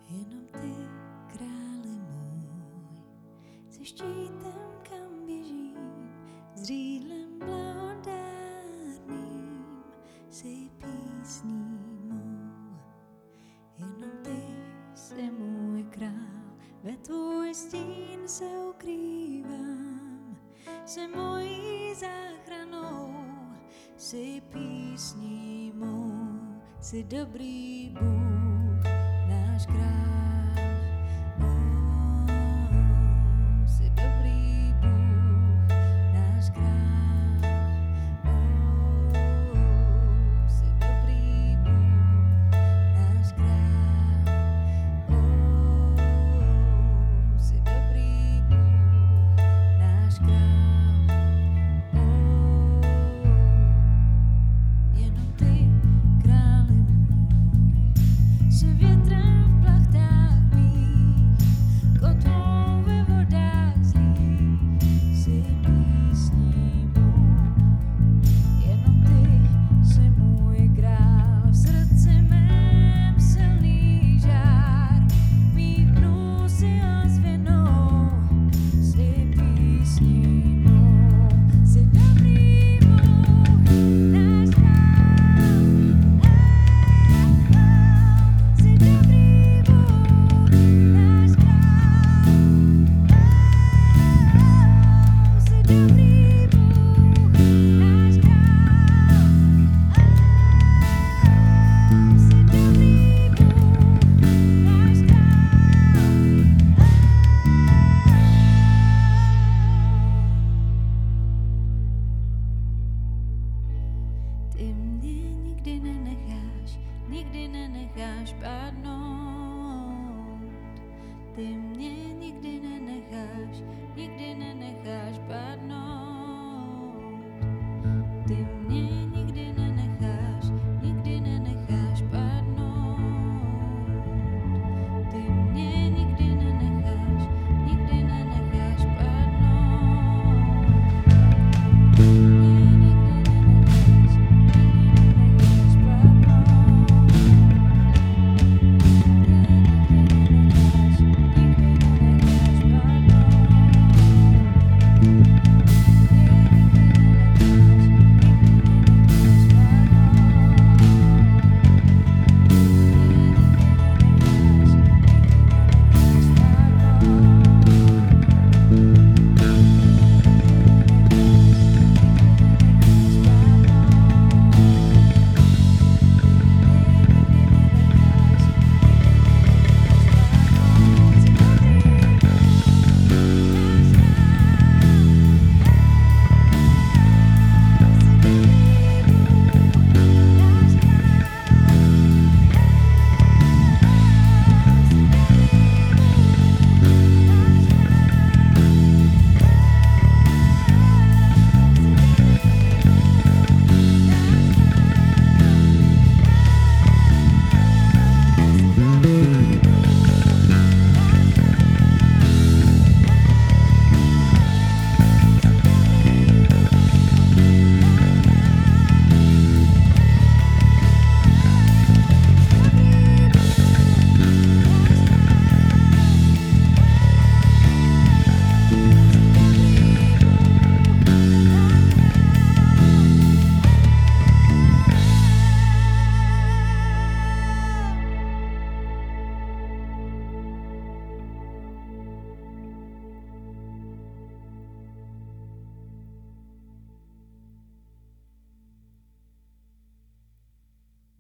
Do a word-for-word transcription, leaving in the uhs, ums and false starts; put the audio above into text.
Jenom ty, králi můj, se štítem, kam běžím, s řídlem blahodárným, si písní mou. Jenom ty jsi můj král, ve tvůj stín se ukrývám, jsi mojí záchranou, jsi písní mou, jsi dobrý Bůh, náš král. Oh, jsi dobrý Bůh, náš král. Oh, jsi dobrý Bůh, náš král. Oh, jsi dobrý Bůh, náš král. Oh, jenom ty, králi můj, jsi větrem v plachtách mých, kotvou ve vodách zlých, jsi písní mou. Jenom ty jsi můj král, v srdci mém silný žár, mých dnů si ozvěnou, jsi písní mou. Jsi dobrý Bůh, náš král. Jsi dobrý Bůh, náš král. Jsi dobrý Bůh, náš král. Jsi dobrý Bůh, náš Ty mě nikdy nenecháš, nikdy nenecháš padnout. Ty mě nikdy nenecháš, nikdy nenecháš padnout. Ty